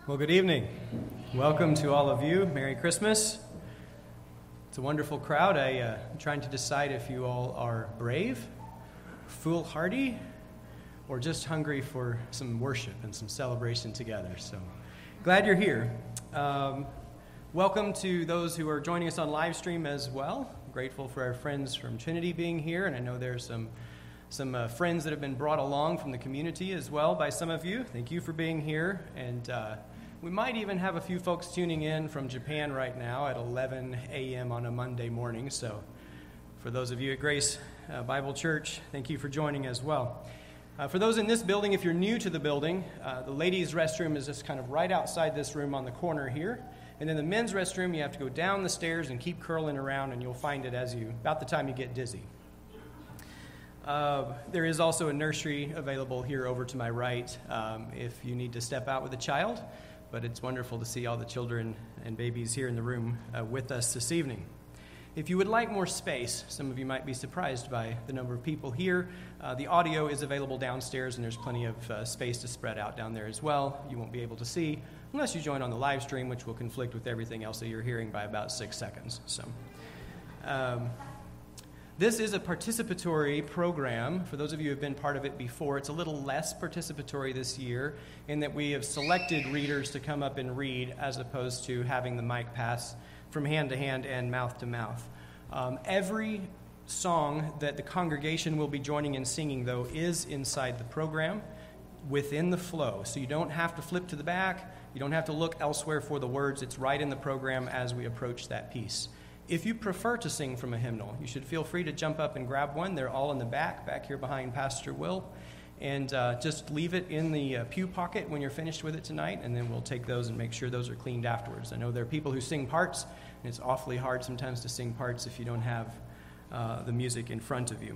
Well, good evening. Welcome to all of you. Merry Christmas. It's a wonderful crowd. I'm trying to decide if you all are brave, foolhardy, or just hungry for some worship and some celebration together. So glad you're here. Welcome to those who are joining us on live stream as well. Grateful for our friends from Trinity being here, and I know there's some friends that have been brought along from the community as well by some of you. Thank you for being here. And we might even have a few folks tuning in from Japan right now at 11 a.m. on a Monday morning. So for those of you at Grace Bible Church, thank you for joining as well. For those in this building, if you're new to the building, the ladies' restroom is just kind of right outside this room on the corner here. And then the men's restroom, you have to go down the stairs and keep curling around, and you'll find it about the time you get dizzy. There is also a nursery available here over to my right if you need to step out with a child. But it's wonderful to see all the children and babies here in the room with us this evening. If you would like more space, some of you might be surprised by the number of people here. The audio is available downstairs, and there's plenty of space to spread out down there as well. You won't be able to see unless you join on the live stream, which will conflict with everything else that you're hearing by about 6 seconds. So, this is a participatory program. For those of you who have been part of it before, it's a little less participatory this year in that we have selected readers to come up and read as opposed to having the mic pass from hand to hand and mouth to mouth. Every song that the congregation will be joining in singing, though, is inside the program within the flow. So you don't have to flip to the back. You don't have to look elsewhere for the words. It's right in the program as we approach that piece. If you prefer to sing from a hymnal, you should feel free to jump up and grab one. They're all in the back here behind Pastor Will. And just leave it in the pew pocket when you're finished with it tonight, and then we'll take those and make sure those are cleaned afterwards. I know there are people who sing parts, and it's awfully hard sometimes to sing parts if you don't have the music in front of you.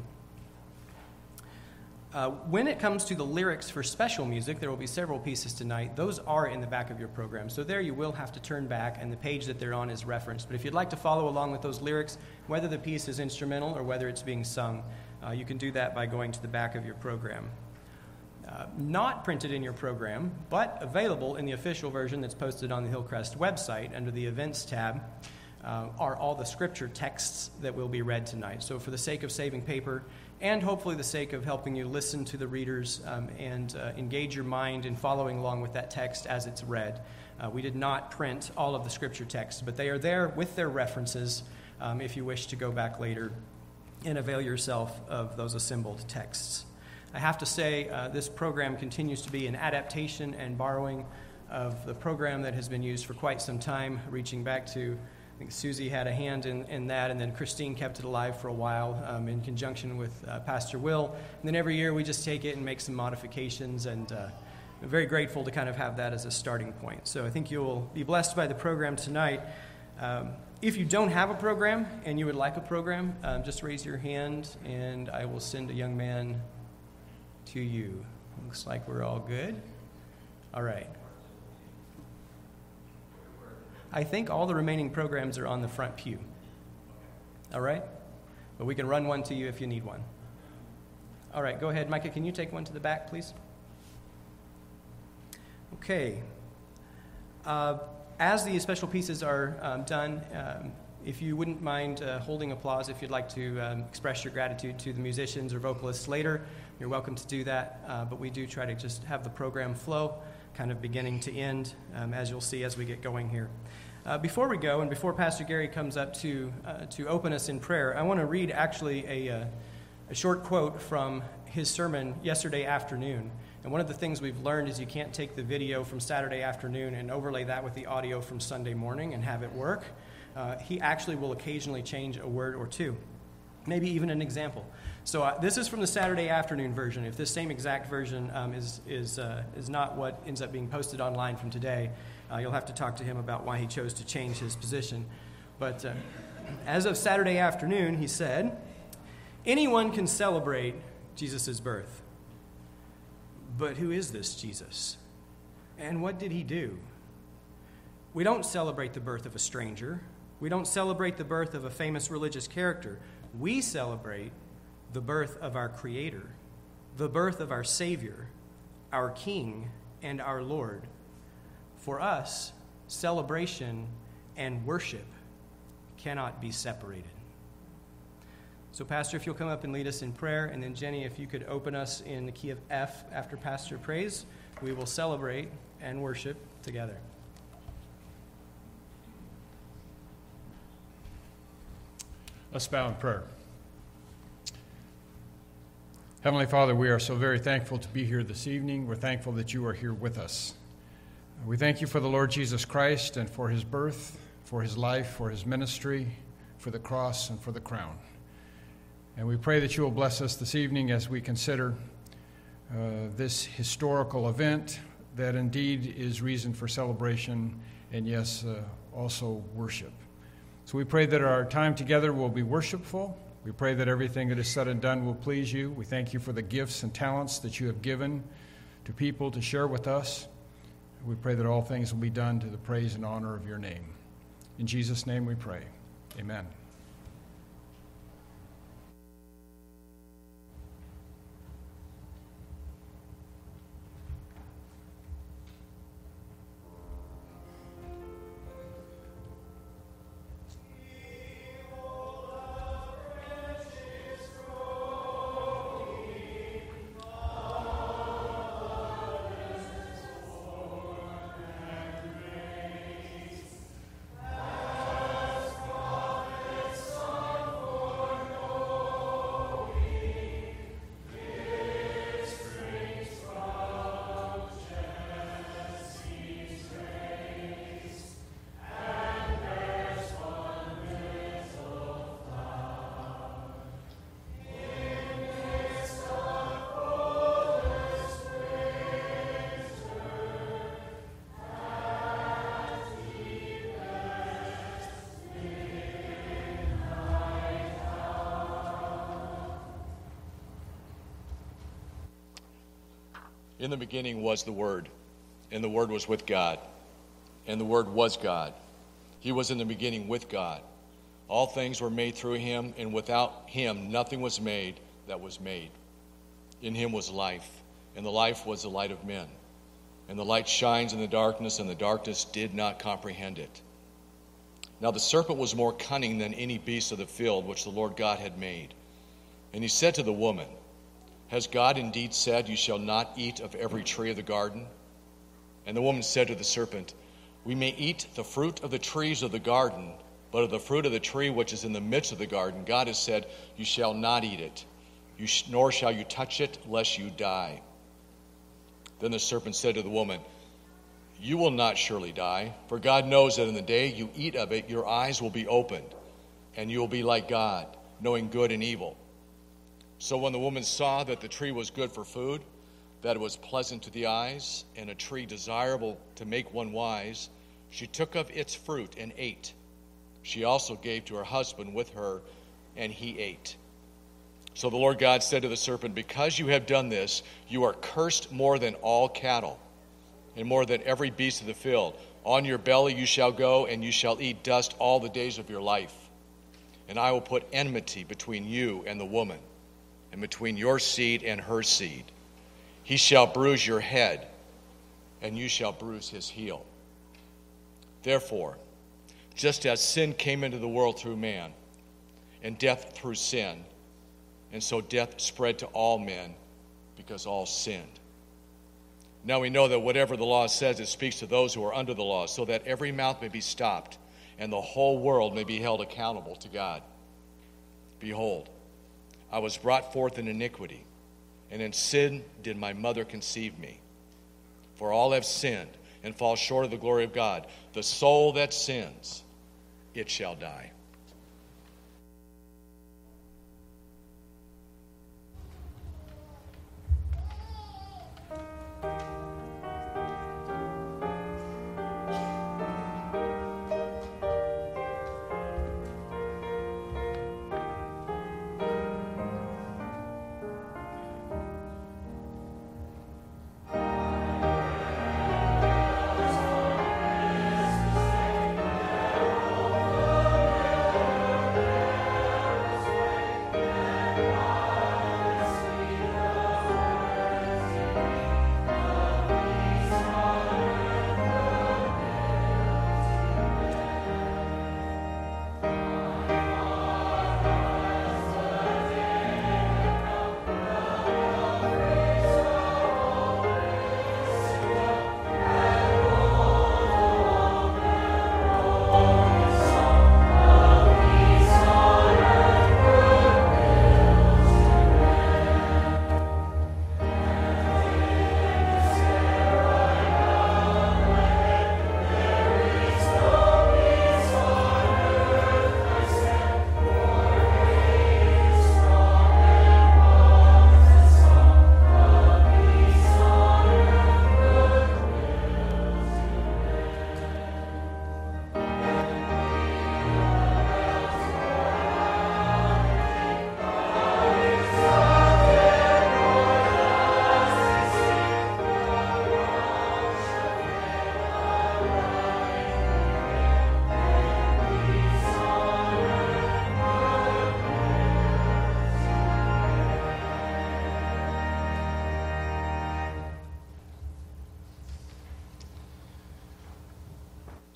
When it comes to the lyrics for special music, there will be several pieces tonight. Those are in the back of your program. So there you will have to turn back, and the page that they're on is referenced. But if you'd like to follow along with those lyrics, whether the piece is instrumental or whether it's being sung, you can do that by going to the back of your program. Not printed in your program, but available in the official version that's posted on the Hillcrest website under the Events tab, are all the scripture texts that will be read tonight. So for the sake of saving paper, and hopefully the sake of helping you listen to the readers and engage your mind in following along with that text as it's read, we did not print all of the scripture texts, but they are there with their references if you wish to go back later and avail yourself of those assembled texts. I have to say, this program continues to be an adaptation and borrowing of the program that has been used for quite some time, reaching back to, I think Susie had a hand in that, and then Christine kept it alive for a while in conjunction with Pastor Will. And then every year we just take it and make some modifications, and I'm very grateful to kind of have that as a starting point. So I think you'll be blessed by the program tonight. If you don't have a program and you would like a program, just raise your hand, and I will send a young man to you. Looks like we're all good. All right. I think all the remaining programs are on the front pew. All right? But we can run one to you if you need one. All right, go ahead. Micah, can you take one to the back, please? Okay. As the special pieces are done, if you wouldn't mind holding applause, if you'd like to express your gratitude to the musicians or vocalists later, you're welcome to do that. But we do try to just have the program flow, kind of beginning to end, as you'll see as we get going here. Before we go, and before Pastor Gary comes up to open us in prayer, I want to read actually a short quote from his sermon yesterday afternoon. And one of the things we've learned is you can't take the video from Saturday afternoon and overlay that with the audio from Sunday morning and have it work. He actually will occasionally change a word or two, maybe even an example. So this is from the Saturday afternoon version. If this same exact version is not what ends up being posted online from today, you'll have to talk to him about why he chose to change his position. But as of Saturday afternoon, he said, "Anyone can celebrate Jesus' birth. But who is this Jesus? And what did he do? We don't celebrate the birth of a stranger. We don't celebrate the birth of a famous religious character. We celebrate the birth of our Creator, the birth of our Savior, our King, and our Lord. For us, celebration and worship cannot be separated. So, Pastor, if you'll come up and lead us in prayer, and then Jenny, if you could open us in the key of F after Pastor prays, we will celebrate and worship together. Let's bow in prayer. Heavenly Father, we are so very thankful to be here this evening. We're thankful that you are here with us. We thank you for the Lord Jesus Christ and for his birth, for his life, for his ministry, for the cross, and for the crown. And we pray that you will bless us this evening as we consider this historical event that indeed is reason for celebration and, yes, also worship. So we pray that our time together will be worshipful. We pray that everything that is said and done will please you. We thank you for the gifts and talents that you have given to people to share with us. We pray that all things will be done to the praise and honor of your name. In Jesus' name we pray. Amen. In the beginning was the Word, and the Word was with God, and the Word was God. He was in the beginning with God. All things were made through him, and without him nothing was made that was made. In him was life, and the life was the light of men. And the light shines in the darkness, and the darkness did not comprehend it. Now the serpent was more cunning than any beast of the field which the Lord God had made. And he said to the woman, Has God indeed said, You shall not eat of every tree of the garden? And the woman said to the serpent, We may eat the fruit of the trees of the garden, but of the fruit of the tree which is in the midst of the garden, God has said, You shall not eat it, nor shall you touch it, lest you die. Then the serpent said to the woman, You will not surely die, for God knows that in the day you eat of it, your eyes will be opened, and you will be like God, knowing good and evil. So when the woman saw that the tree was good for food, that it was pleasant to the eyes, and a tree desirable to make one wise, she took of its fruit and ate. She also gave to her husband with her, and he ate. So the Lord God said to the serpent, Because you have done this, you are cursed more than all cattle, and more than every beast of the field. On your belly you shall go, and you shall eat dust all the days of your life. And I will put enmity between you and the woman, and between your seed and her seed. He shall bruise your head, and you shall bruise his heel. Therefore, just as sin came into the world through man, and death through sin, and so death spread to all men, because all sinned. Now we know that whatever the law says, it speaks to those who are under the law, so that every mouth may be stopped, and the whole world may be held accountable to God. Behold, I was brought forth in iniquity, and in sin did my mother conceive me. For all have sinned and fall short of the glory of God. The soul that sins, it shall die.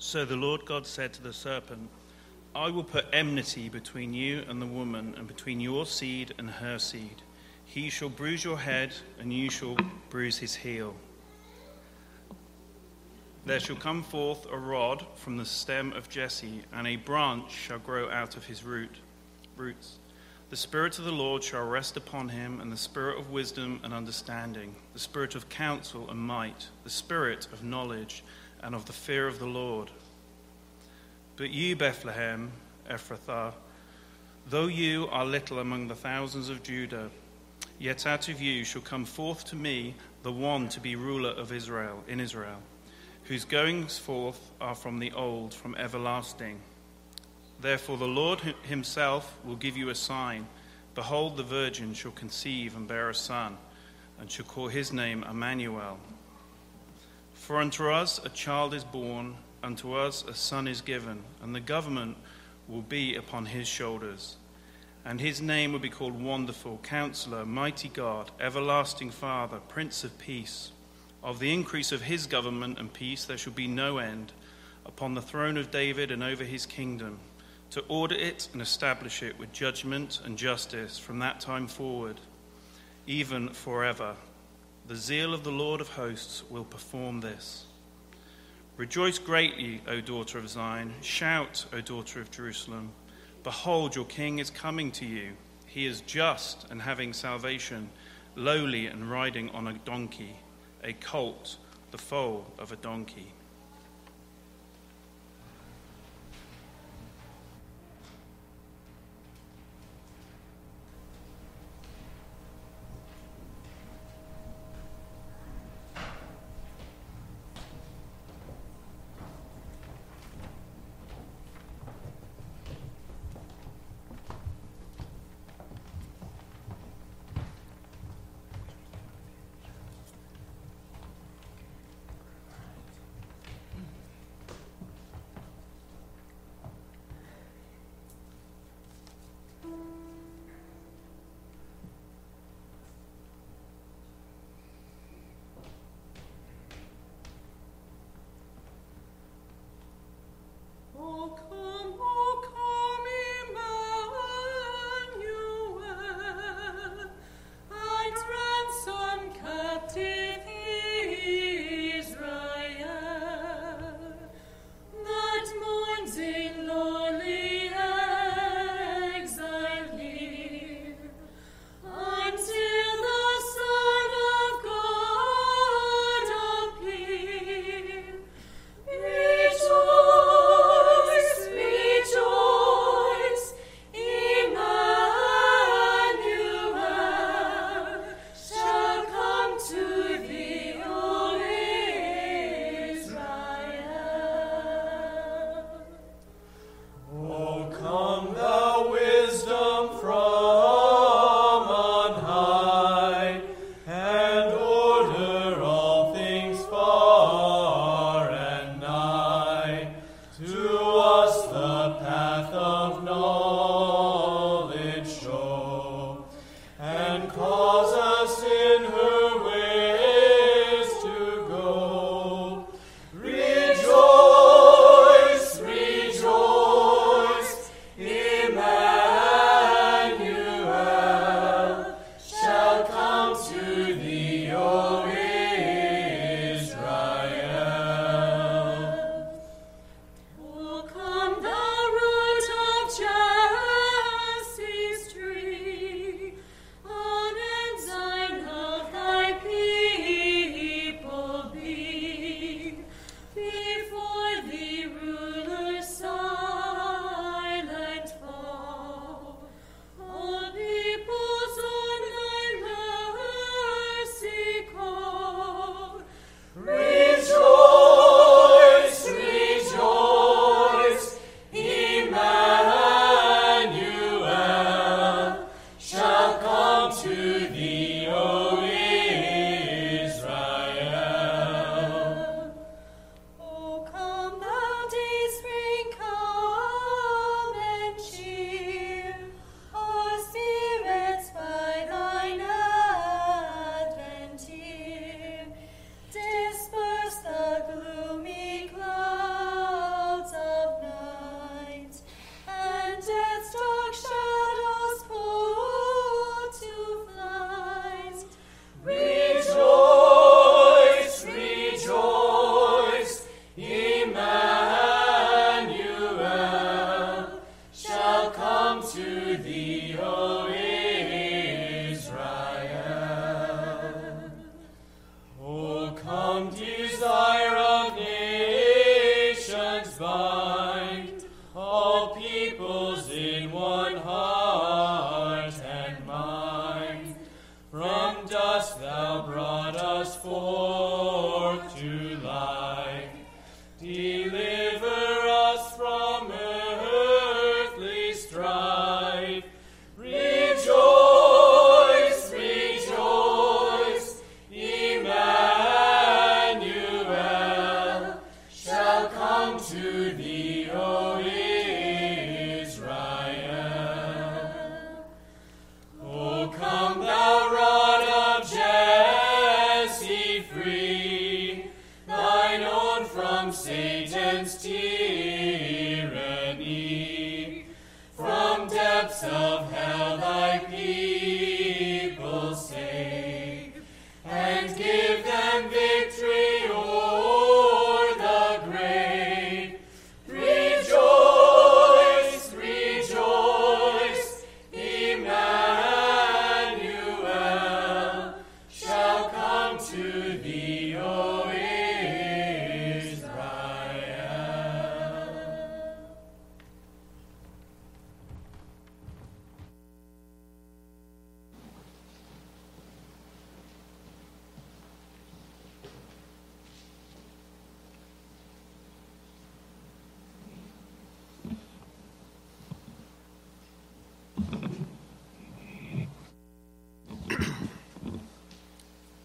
So the Lord God said to the serpent, I will put enmity between you and the woman, and between your seed and her seed. He shall bruise your head, and you shall bruise his heel. There shall come forth a rod from the stem of Jesse, and a branch shall grow out of his roots. The Spirit of the Lord shall rest upon him, and the Spirit of wisdom and understanding, the Spirit of counsel and might, the Spirit of knowledge and of the fear of the Lord. But you, Bethlehem, Ephrathah, though you are little among the thousands of Judah, yet out of you shall come forth to me the one to be ruler of Israel, in Israel, whose goings forth are from the old, from everlasting. Therefore the Lord himself will give you a sign. Behold, the virgin shall conceive and bear a son, and shall call his name Emmanuel. For unto us a child is born, unto us a son is given, and the government will be upon his shoulders. And his name will be called Wonderful, Counselor, Mighty God, Everlasting Father, Prince of Peace. Of the increase of his government and peace there shall be no end, upon the throne of David and over his kingdom, to order it and establish it with judgment and justice from that time forward, even forever. The zeal of the Lord of hosts will perform this. Rejoice greatly, O daughter of Zion. Shout, O daughter of Jerusalem. Behold, your king is coming to you. He is just and having salvation, lowly and riding on a donkey, a colt, the foal of a donkey.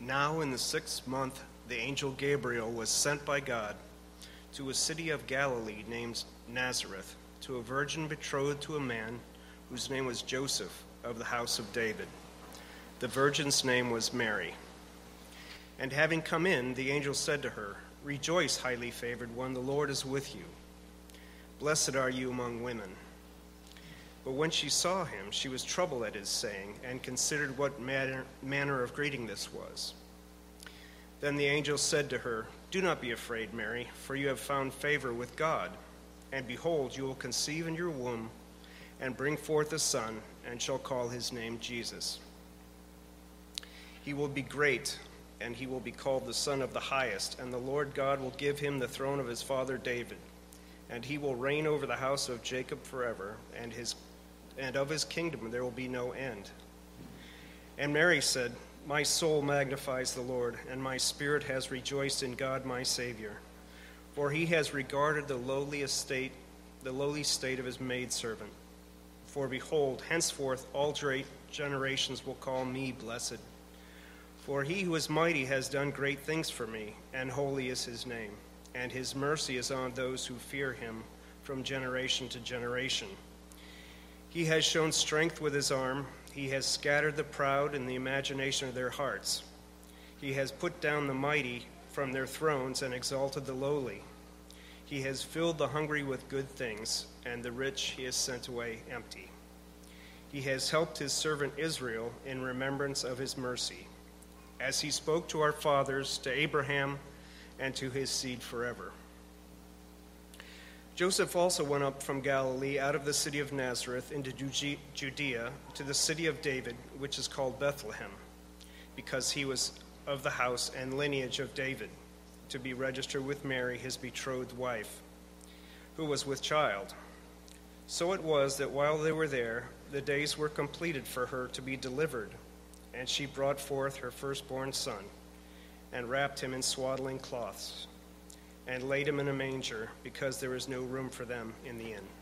Now in the 6th month, the angel Gabriel was sent by God to a city of Galilee named Nazareth, to a virgin betrothed to a man whose name was Joseph, of the house of David. The virgin's name was Mary. And having come in, the angel said to her, "Rejoice, highly favored one, the Lord is with you. Blessed are you among women." But when she saw him, she was troubled at his saying, and considered what manner of greeting this was. Then the angel said to her, "Do not be afraid, Mary, for you have found favor with God. And behold, you will conceive in your womb, and bring forth a son, and shall call his name Jesus. He will be great, and he will be called the Son of the Highest, and the Lord God will give him the throne of his father David, and he will reign over the house of Jacob forever, and of his kingdom there will be no end." And Mary said, "My soul magnifies the Lord, and my spirit has rejoiced in God my Savior, for he has regarded the lowly state of his maidservant. For behold, henceforth all generations will call me blessed. For he who is mighty has done great things for me, and holy is his name, and his mercy is on those who fear him from generation to generation. He has shown strength with his arm. He has scattered the proud in the imagination of their hearts. He has put down the mighty from their thrones and exalted the lowly. He has filled the hungry with good things, and the rich he has sent away empty. He has helped his servant Israel in remembrance of his mercy, as he spoke to our fathers, to Abraham, and to his seed forever." Joseph also went up from Galilee out of the city of Nazareth into Judea to the city of David, which is called Bethlehem, because he was of the house and lineage of David, to be registered with Mary, his betrothed wife, who was with child. So it was that while they were there, the days were completed for her to be delivered, and she brought forth her firstborn son, and wrapped him in swaddling cloths, and laid him in a manger, because there was no room for them in the inn.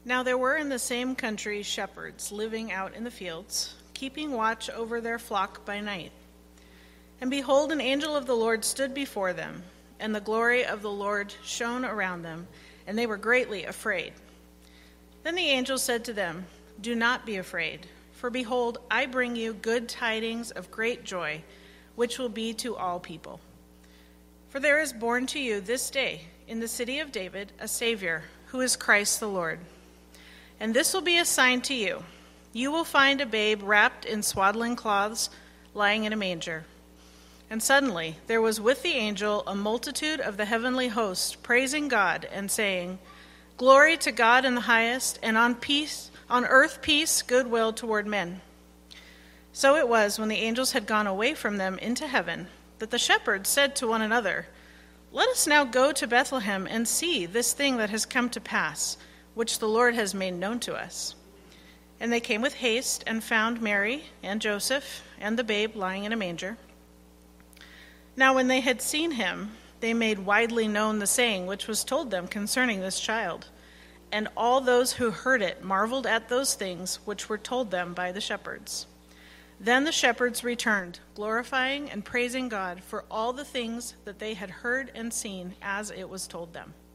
Now there were in the same country shepherds living out in the fields, keeping watch over their flock by night. And behold, an angel of the Lord stood before them, and the glory of the Lord shone around them, and they were greatly afraid. Then the angel said to them, "Do not be afraid, for behold, I bring you good tidings of great joy, which will be to all people. For there is born to you this day in the city of David a Savior, who is Christ the Lord. And this will be a sign to you. You will find a babe wrapped in swaddling cloths, lying in a manger." And suddenly there was with the angel a multitude of the heavenly host, praising God and saying, "Glory to God in the highest, and on earth peace, goodwill toward men." So it was, when the angels had gone away from them into heaven, that the shepherds said to one another, "Let us now go to Bethlehem and see this thing that has come to pass, which the Lord has made known to us." And they came with haste and found Mary and Joseph and the babe lying in a manger. Now when they had seen him, they made widely known the saying which was told them concerning this child. And all those who heard it marveled at those things which were told them by the shepherds. Then the shepherds returned, glorifying and praising God for all the things that they had heard and seen as it was told them.